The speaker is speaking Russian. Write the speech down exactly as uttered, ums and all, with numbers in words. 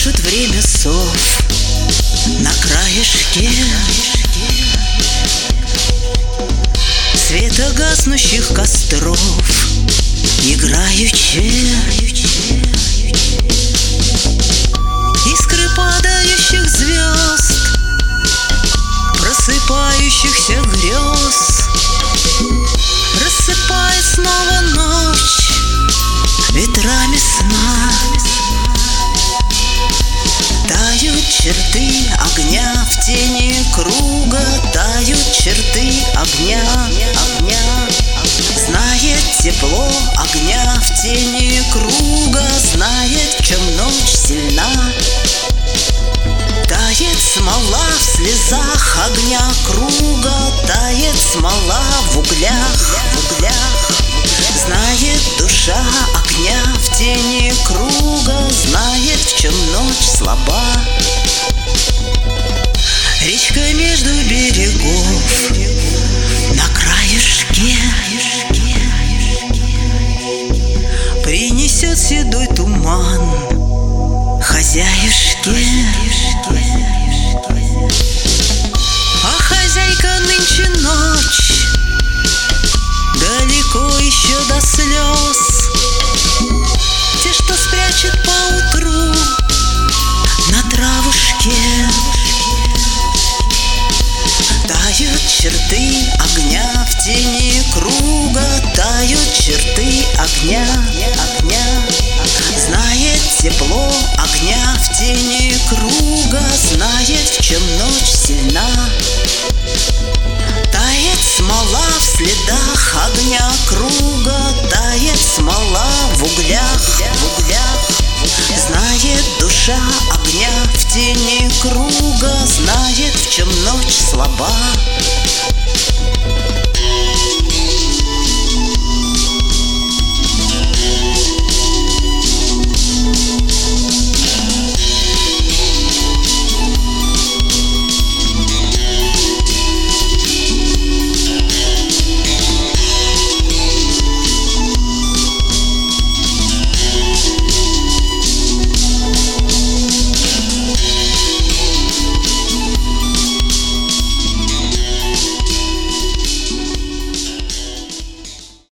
Пишут время сов на краешке света гаснущих костров, играючи искры падающих звезд, просыпающихся грез. Рассыпает снова ночь ветрами сна. Тают черты огня в тени круга, тают черты огня, огня. Знает тепло огня в тени круга, знает, в чем ночь сильна. Тает смола в слезах огня круга, тает смола в углях, в углях. Знает душа огня в тени круга, знает, в чем ночь слаба. Речка между берегов на краешке принесет седой туман хозяюшке. А хозяйка нынче ночь, далеко еще до слез. Те, что спрячет поутру на травушке. Тают черты огня в тени круга, тают черты огня, огня. Знает тепло огня в тени круга, знает, в чем ночь сильна. Тает смола в следах огня круга, тает смола в углях, в углях. Знает душа огня в тени круга, знает, в чем ночь слаба.